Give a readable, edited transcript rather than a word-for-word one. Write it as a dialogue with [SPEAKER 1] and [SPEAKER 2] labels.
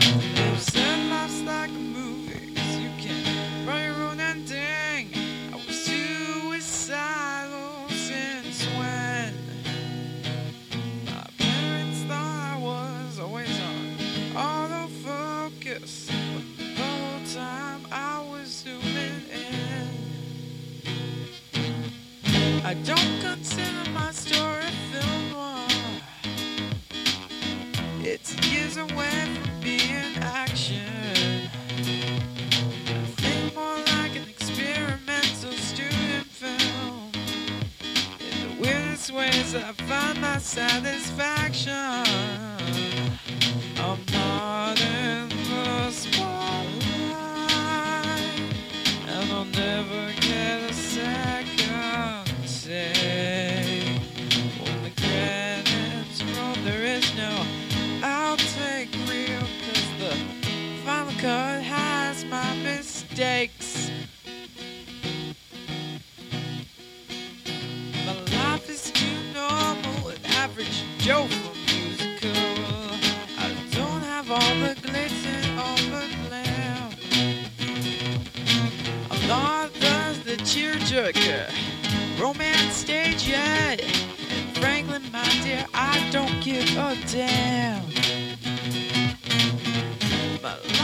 [SPEAKER 1] They've said life's like a movie, 'cause you can write your own ending. I was suicidal since when my parents thought I was always on autofocus, but the whole time I was zooming in. I don't consider my story film noir. It's years away from being action. I think more like an experimental student film. In the weirdest ways I find my satisfaction. I'm not in the spotlight, and I'll never get a second say. When the credits roll, there is no outtake reel, 'cause the final cut has my mistakes. My life is too normal, an average Joe for musical. I don't have all the glitz and all the glam. I'm not the tearjerker, romance stage yet. And Franklin, my dear, I don't give a damn. My